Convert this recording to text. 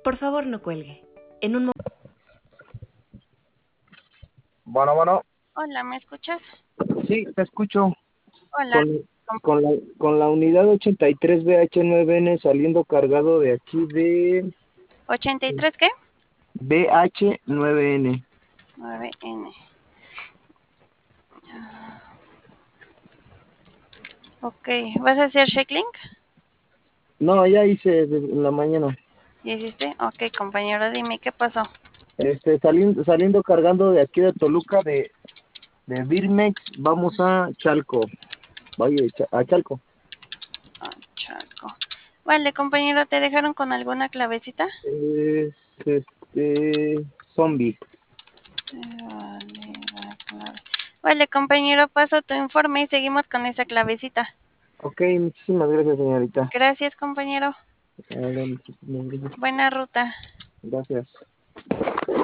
Por favor, no cuelgue. En un Bueno, bueno, Hola, ¿me escuchas? sí, te escucho. Hola. Con, con la unidad 83BH9N saliendo cargado de aquí de ¿83 qué? BH9N. 9N. Ok, ¿vas a hacer checklink? No, ya hice en la mañana. ¿Ya hiciste? Ok, compañero, dime, ¿qué pasó? Saliendo cargando de aquí de Toluca, de Birmex, vamos a Chalco. Vaya, a Chalco. Ah, Chaco. Vale, compañero, ¿te dejaron con alguna clavecita? Es zombie. Vale, la clave. Vale, compañero, paso tu informe y seguimos con esa clavecita. Ok, muchísimas gracias, señorita. Gracias, compañero. Muchísimas gracias. Buena ruta. Gracias.